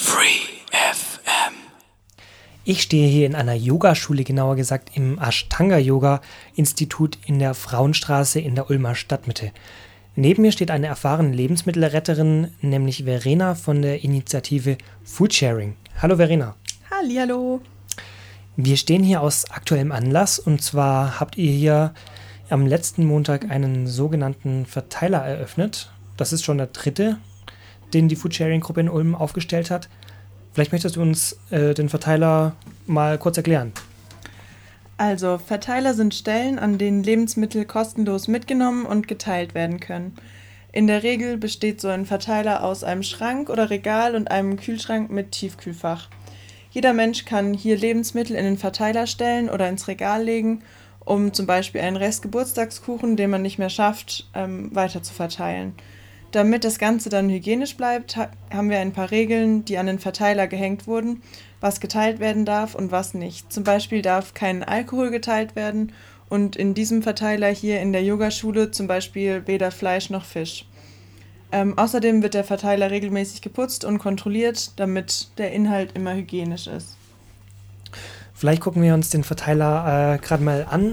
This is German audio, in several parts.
Free FM. Ich stehe hier in einer Yogaschule, genauer gesagt im Ashtanga-Yoga-Institut in der Frauenstraße in der Ulmer Stadtmitte. Neben mir steht eine erfahrene Lebensmittelretterin, nämlich Verena von der Initiative Foodsharing. Hallo Verena. Hallihallo. Wir stehen hier aus aktuellem Anlass, und zwar habt ihr hier am letzten Montag einen sogenannten Verteiler eröffnet. Das ist schon der dritte, den die Foodsharing-Gruppe in Ulm aufgestellt hat. Vielleicht möchtest du uns den Verteiler mal kurz erklären. Also, Verteiler sind Stellen, an denen Lebensmittel kostenlos mitgenommen und geteilt werden können. In der Regel besteht so ein Verteiler aus einem Schrank oder Regal und einem Kühlschrank mit Tiefkühlfach. Jeder Mensch kann hier Lebensmittel in den Verteiler stellen oder ins Regal legen, um zum Beispiel einen Rest Geburtstagskuchen, den man nicht mehr schafft, weiter zu verteilen. Damit das Ganze dann hygienisch bleibt, haben wir ein paar Regeln, die an den Verteiler gehängt wurden, was geteilt werden darf und was nicht. Zum Beispiel darf kein Alkohol geteilt werden und in diesem Verteiler hier in der Yogaschule zum Beispiel weder Fleisch noch Fisch. Außerdem wird der Verteiler regelmäßig geputzt und kontrolliert, damit der Inhalt immer hygienisch ist. Vielleicht gucken wir uns den Verteiler gerade mal an.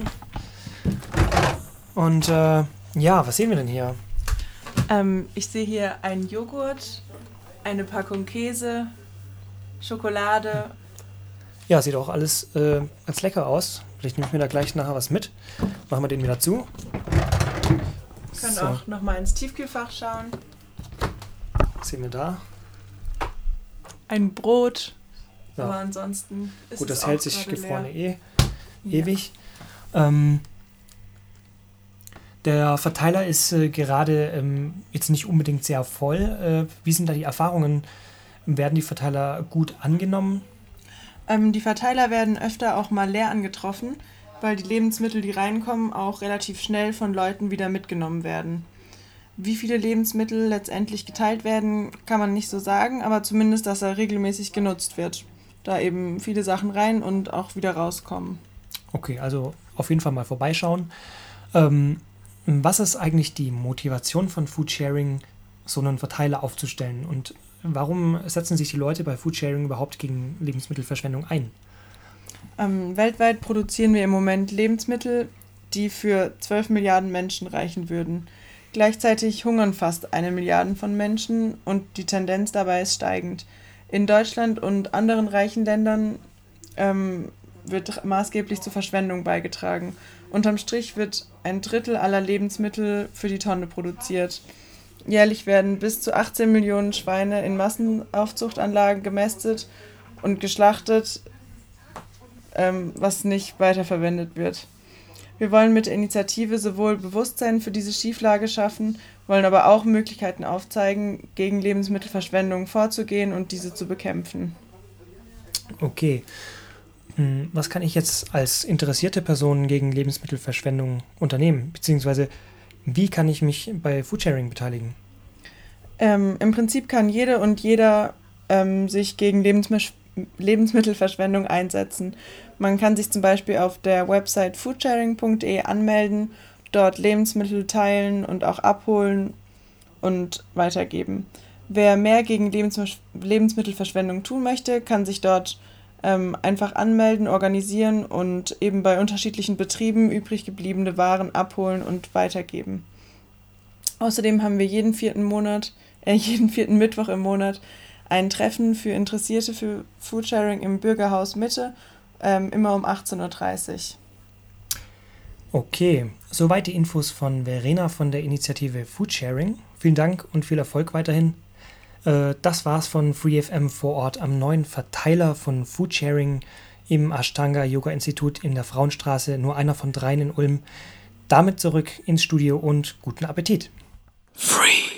Und was sehen wir denn hier? Ich sehe hier einen Joghurt, eine Packung Käse, Schokolade. Ja, sieht auch alles ganz lecker aus. Vielleicht nehme ich mir da gleich nachher was mit. Machen wir den wieder zu. Wir können auch nochmal ins Tiefkühlfach schauen. Was sehen wir da? Ein Brot. Ja. Aber ansonsten ist gut, es das auch hält sich gerade gefrorene leer. ewig. Der Verteiler ist gerade jetzt nicht unbedingt sehr voll. Wie sind da die Erfahrungen? Werden die Verteiler gut angenommen? Die Verteiler werden öfter auch mal leer angetroffen, weil die Lebensmittel, die reinkommen, auch relativ schnell von Leuten wieder mitgenommen werden. Wie viele Lebensmittel letztendlich geteilt werden, kann man nicht so sagen, aber zumindest, dass er regelmäßig genutzt wird, da eben viele Sachen rein und auch wieder rauskommen. Okay, also auf jeden Fall mal vorbeischauen. Was ist eigentlich die Motivation von Foodsharing, so einen Verteiler aufzustellen? Und warum setzen sich die Leute bei Foodsharing überhaupt gegen Lebensmittelverschwendung ein? Weltweit produzieren wir im Moment Lebensmittel, die für 12 Milliarden Menschen reichen würden. Gleichzeitig hungern fast 1 Milliarde von Menschen und die Tendenz dabei ist steigend. In Deutschland und anderen reichen Ländern wird maßgeblich zur Verschwendung beigetragen. Unterm Strich wird 1/3 aller Lebensmittel für die Tonne produziert. Jährlich werden bis zu 18 Millionen Schweine in Massenaufzuchtanlagen gemästet und geschlachtet, was nicht weiterverwendet wird. Wir wollen mit der Initiative sowohl Bewusstsein für diese Schieflage schaffen, wollen aber auch Möglichkeiten aufzeigen, gegen Lebensmittelverschwendung vorzugehen und diese zu bekämpfen. Okay. Was kann ich jetzt als interessierte Person gegen Lebensmittelverschwendung unternehmen? Beziehungsweise, wie kann ich mich bei Foodsharing beteiligen? Im Prinzip kann jede und jeder sich gegen Lebensmittelverschwendung einsetzen. Man kann sich zum Beispiel auf der Website foodsharing.de anmelden, dort Lebensmittel teilen und auch abholen und weitergeben. Wer mehr gegen Lebensmittelverschwendung tun möchte, kann sich dort einfach anmelden, organisieren und eben bei unterschiedlichen Betrieben übrig gebliebene Waren abholen und weitergeben. Außerdem haben wir jeden vierten Mittwoch im Monat ein Treffen für Interessierte für Foodsharing im Bürgerhaus Mitte, immer um 18:30 Uhr. Okay, soweit die Infos von Verena von der Initiative Foodsharing. Vielen Dank und viel Erfolg weiterhin. Das war's von FreeFM vor Ort am neuen Verteiler von Foodsharing im Ashtanga-Yoga-Institut in der Frauenstraße, nur einer von 3 in Ulm. Damit zurück ins Studio und guten Appetit. Free